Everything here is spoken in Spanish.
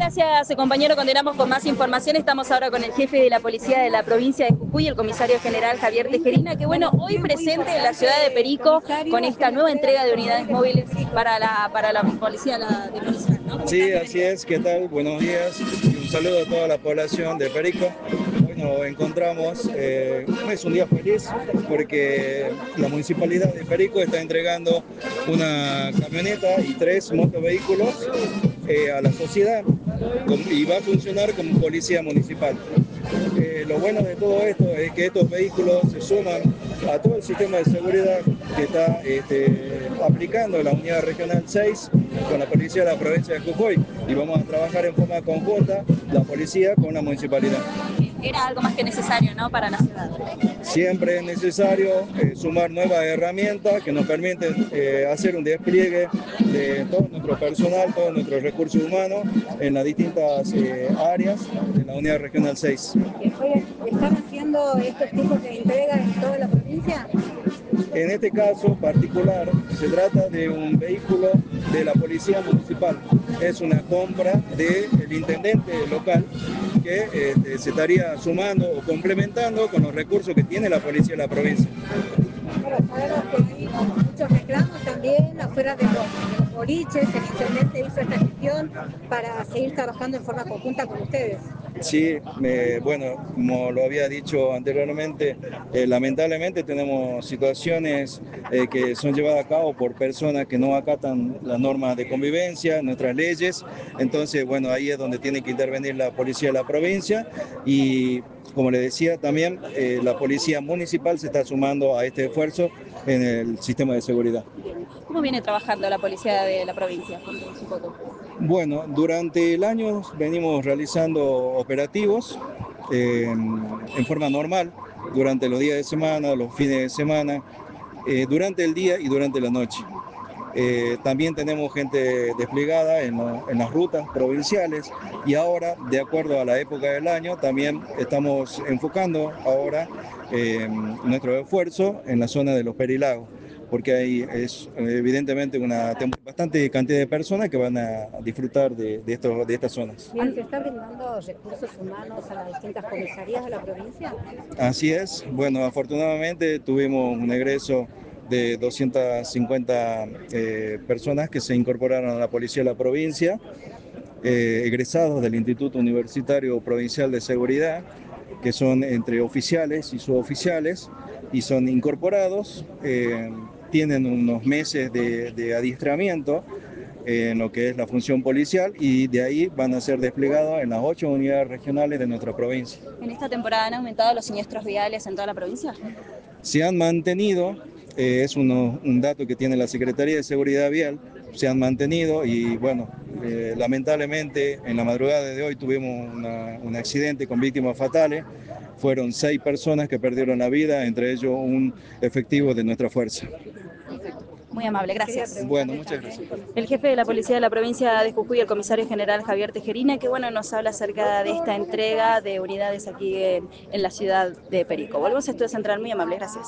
Gracias, compañero. Continuamos con más información. Estamos ahora con el jefe de la policía de la provincia de Jujuy, el comisario general Javier Tejerina, que bueno, hoy presente en la ciudad de Perico con esta nueva entrega de unidades móviles para la policía de policía, ¿no? Sí, así es. ¿Qué tal? Buenos días. Un saludo a toda la población de Perico. Hoy nos encontramos, es un día feliz porque la municipalidad de Perico está entregando una camioneta y 3 motovehículos a la sociedad y va a funcionar como policía municipal. Lo bueno de todo esto es que estos vehículos se suman a todo el sistema de seguridad que está aplicando la Unidad Regional 6 con la Policía de la Provincia de Jujuy, y vamos a trabajar en forma conjunta la policía con la municipalidad. Era algo más que necesario, ¿no?, para la ciudad. Siempre es necesario sumar nuevas herramientas que nos permiten hacer un despliegue de todo nuestro personal, todos nuestros recursos humanos en las distintas áreas de la Unidad Regional 6. ¿Están haciendo estos tipos de entregas en toda la provincia? En este caso particular se trata de un vehículo de la Policía Municipal. Es una compra del intendente local que se estaría sumando o complementando con los recursos que tiene la Policía de la provincia. Bueno, sabemos que hay muchos reclamos también afuera de los boliches. El intendente hizo esta gestión para seguir trabajando en forma conjunta con ustedes. Sí, bueno, como lo había dicho anteriormente, lamentablemente tenemos situaciones que son llevadas a cabo por personas que no acatan las normas de convivencia, nuestras leyes. Entonces, bueno, ahí es donde tiene que intervenir la policía de la provincia y, como le decía, también la policía municipal se está sumando a este esfuerzo en el sistema de seguridad. ¿Cómo viene trabajando la policía de la provincia? Cuéntanos un poco. Bueno, durante el año venimos realizando operativos en forma normal, durante los días de semana, los fines de semana, durante el día y durante la noche. También tenemos gente desplegada en las rutas provinciales, y ahora, de acuerdo a la época del año, también estamos enfocando ahora nuestro esfuerzo en la zona de los Perilagos, porque ahí es evidentemente una bastante cantidad de personas que van a disfrutar de estas zonas. Bien, ¿se está brindando recursos humanos a las distintas comisarías de la provincia? Así es. Bueno, afortunadamente tuvimos un egreso de 250 personas que se incorporaron a la Policía de la provincia, egresados del Instituto Universitario Provincial de Seguridad, que son entre oficiales y suboficiales, y son incorporados, tienen unos meses de adiestramiento en lo que es la función policial, y de ahí van a ser desplegados en las 8 unidades regionales de nuestra provincia. ¿En esta temporada han aumentado los siniestros viales en toda la provincia? Se han mantenido, es un dato que tiene la Secretaría de Seguridad Vial, se han mantenido, y bueno, lamentablemente en la madrugada de hoy tuvimos un accidente con víctimas fatales. Fueron 6 personas que perdieron la vida, entre ellos un efectivo de nuestra fuerza. Muy amable, gracias. Bueno, muchas gracias. El jefe de la policía de la provincia de Jujuy, el comisario general Javier Tejerina, que bueno, nos habla acerca de esta entrega de unidades aquí en la ciudad de Perico. Volvemos a Estudio Central, muy amable, gracias.